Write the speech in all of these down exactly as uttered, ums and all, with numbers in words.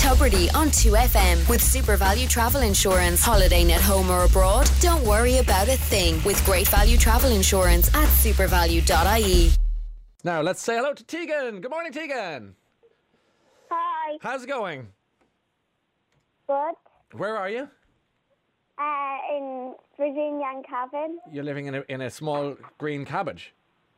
Tubridy on two F M with Super Value Travel Insurance. Holidaying at home or abroad? Don't worry about a thing with Great Value Travel Insurance at supervalue dot I E. Now let's say hello to Tegan. Good morning, Tegan. Hi. How's it going? Good. Where are you? Uh, in Virginia and Cavan. You're living in a, in a small green cabbage.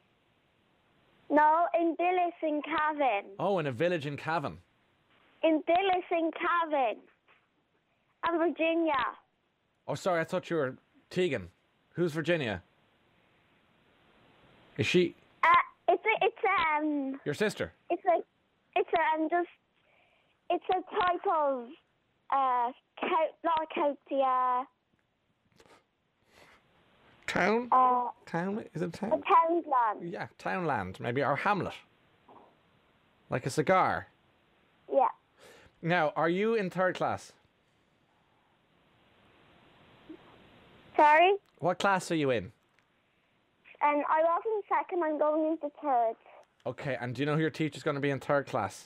No, in Billis in Cavan. Oh, in a village in Cavan. In Billis in Cavan. And Virginia. Oh, sorry, I thought you were Tegan. Who's Virginia? Is she Uh, it's a, it's um, your sister? it's a, it's um, just, it's a type of, uh, coat, not a county, uh, Town? uh, Town? Is it a town? townland. Yeah, townland, maybe, or hamlet. Like a cigar. Yeah. Now, are you in third class? Sorry? What class are you in? And I was in second, I'm going into third. Okay, and do you know who your teacher's going to be in third class?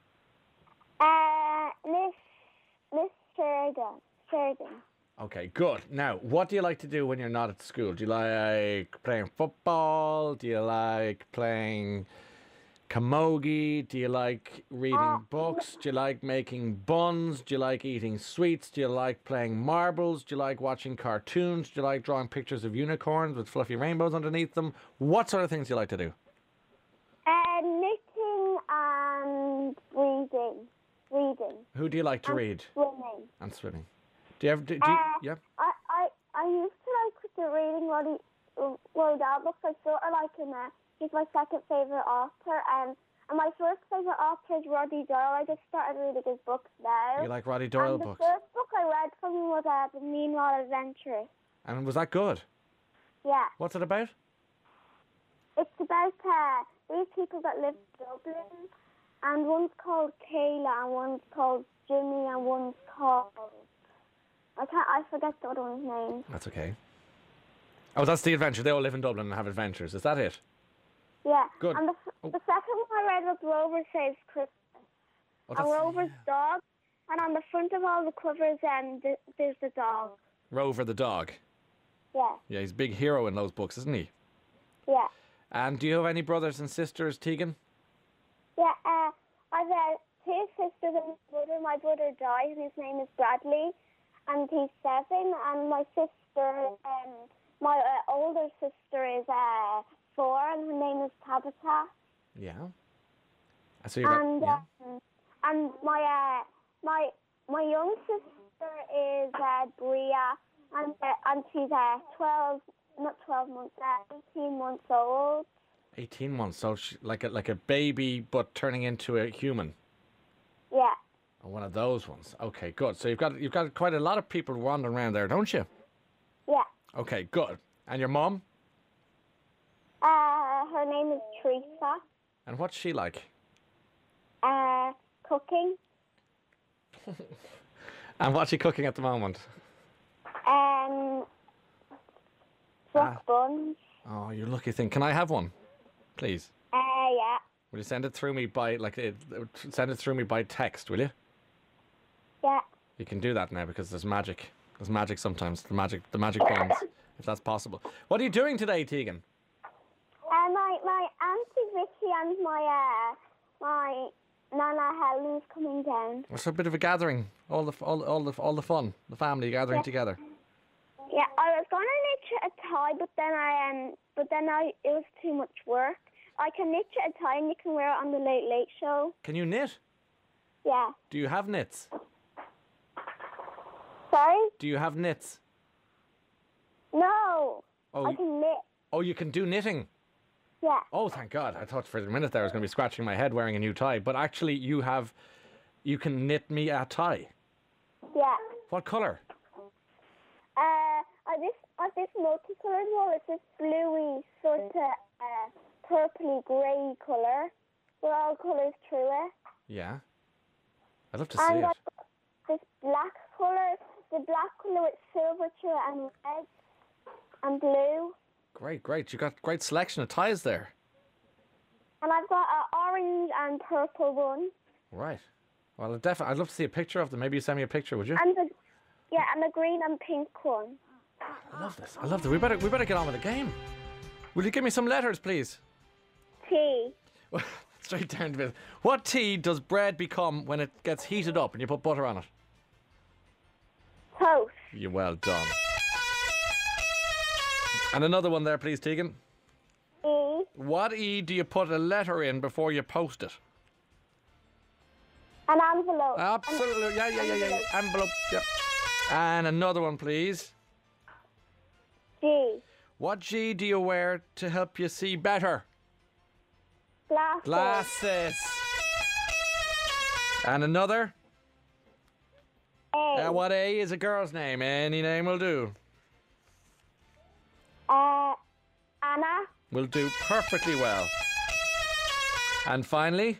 Uh, Miss, Miss Sheridan. Sheridan. Okay, good. Now, what do you like to do when you're not at school? Do you like playing football? Do you like playing camogie? Do you like reading Uh, books? Do you like making buns? Do you like eating sweets? Do you like playing marbles? Do you like watching cartoons? Do you like drawing pictures of unicorns with fluffy rainbows underneath them? What sort of things do you like to do? Uh, knitting and reading. Reading. Who do you like to and read? Swimming. And swimming. Do you ever do, do you, Uh, yeah? I, I, I used to like the reading Roddy, Roald Dahl books. I sort of like him. Uh, he's my second favourite author. Um, and my first favourite author is Roddy Doyle. I just started reading his books now. You like Roddy Doyle and books? the first book I read from him was uh, The Meanwhile Adventurous. And was that good? Yeah. What's it about? It's about uh, these people that live in Dublin. And one's called Kayla, and one's called Jimmy, and one's called... I can't. I forget the other one's name. That's okay. Oh, that's the adventure. They all live in Dublin and have adventures. Is that it? Yeah. Good. And the, Oh. the second one I read was Rover Saves Christmas. Oh, And that's- Rover's dog. And on the front of all the covers, um, th- there's the dog. Rover the dog. Yeah. Yeah, he's a big hero in those books, isn't he? Yeah. And do you have any brothers and sisters, Tegan? Yeah. Uh, I've uh, two sisters and a brother. My brother died, and his name is Bradley, and he's seven. And my sister, um, my uh, older sister is uh, four, and her name is Tabitha. Yeah. I see that. And Yeah. um, and my uh, my my young sister is uh, Bria, and uh, and she's uh, twelve, not twelve months, uh, eighteen months old. eighteen months, so she, like a like a baby, but turning into a human. Yeah, Oh, one of those ones. Okay, good. So you've got you've got quite a lot of people wandering around there, don't you? yeah. Okay, good. And your mom? Uh, her name is Teresa. And what's she like? Uh, cooking. And what's she cooking at the moment? Um, duck Ah. buns. Oh, you lucky thing. Can I have one, please? Uh, yeah, Will you send it through me by like it, send it through me by text? Will you? yeah. You can do that now because there's magic. There's magic sometimes. The magic, the magic buns, if that's possible. What are you doing today, Tegan? Uh, my my auntie Vicky and my uh my Nana Helen's coming down. It's a bit of a gathering. All the all, all the all the fun. The family gathering Yeah. together. Yeah, I was gonna knit you a tie, but then I um, but then I it was too much work. I can knit you a tie, and you can wear it on the Late Late Show. Can you knit? Yeah. Do you have knits? Sorry? Do you have knits? No. Oh, I can knit. oh, you can do knitting. Yeah. Oh, thank God! I thought for a minute there I was going to be scratching my head wearing a new tie, but actually you have, you can knit me a tie. Yeah. What colour? Uh, I this I this multicolored one. It's this bluey sort of uh, purpley grey colour. With all colours through it. Yeah. I'd love to see And it. I've got this black colour, the black colour with silver through it and red and blue. Great, great. You got great selection of ties there. And I've got an orange and purple one. Right. Well, definitely. I'd love to see a picture of them. Maybe you send me a picture, would you? And the, yeah, and the green and pink one. I love this. I love this. We better, we better get on with the game. Will you give me some letters, please? T. Straight down to it. What tea does bread become when it gets heated up and you put butter on it? Toast. You're well done. And another one there, please, Tegan. E. What E do you put a letter in before you post it? An envelope. Absolutely. Yeah, yeah, yeah, yeah. yeah. Envelope. Yep. And another one, please. G. What G do you wear to help you see better? Glasses. Glasses. And another? A. Uh, what A is a girl's name? Any name will do. Uh, Anna. Will do perfectly well. And finally,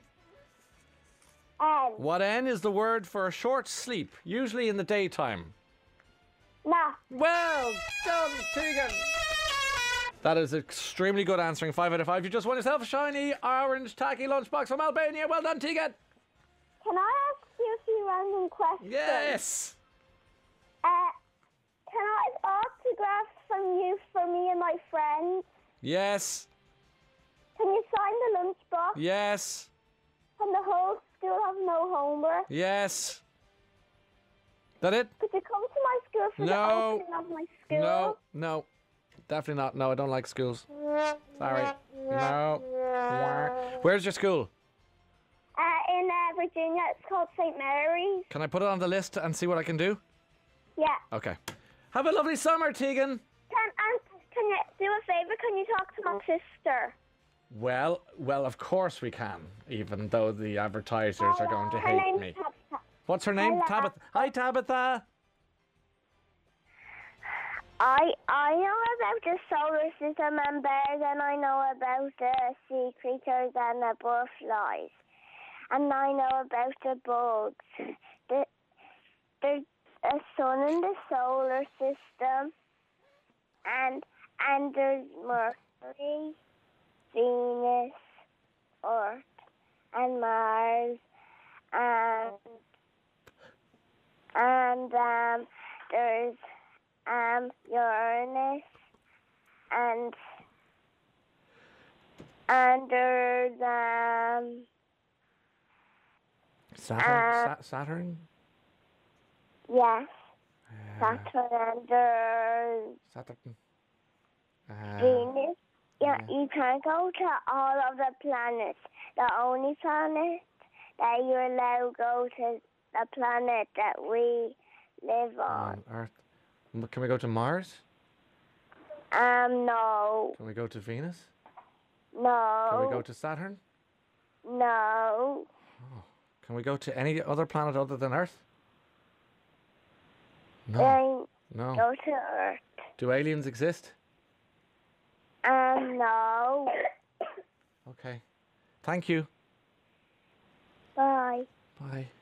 N. what N is the word for a short sleep, usually in the daytime? Nap. Well done, Tegan. That is extremely good answering. Five out of five. You just won yourself a shiny orange tacky lunchbox from Albania. Well done, Tegan. Can I ask you a few random questions? Yes. Uh, can I have autographs from you for me and my friends? Yes. Can you sign the lunchbox? Yes. Can the whole school have no homework? Yes. That it? Could you come to my school for the No. opening of my school? No. No. Definitely not. No, I don't like schools. Sorry. No. Where's your school? Uh, in uh, Virginia, it's called Saint Mary's. Can I put it on the list and see what I can do? Yeah. Okay. Have a lovely summer, Tegan. Can and can you do a favor? Can you talk to my sister? Well, well, of course we can, even though the advertisers are going to Her hate name's me. Tabitha. What's her name? Hello. Tabitha. Hi, Tabitha. I I know about the solar system and better than I know about the sea creatures and the butterflies. And I know about the bugs. The, there's a sun in the solar system. And and there's Mercury, Venus, Earth, and Mars, and and um, there's um Uranus, and and there's um Saturn. Uh, Sa- Saturn. yes, Uh, Saturn, and there's Saturn. Uh, Venus. Yeah, yeah. you can't go to all of the planets. The only planet that you're allowed to go to the planet that we live on. on Earth. M- Can we go to Mars? Um, no, Can we go to Venus? no, Can we go to Saturn? no, Can we go to any other planet other than Earth? No. then No. go to Earth. Do aliens exist? Um, no. Okay. Thank you. Bye. Bye.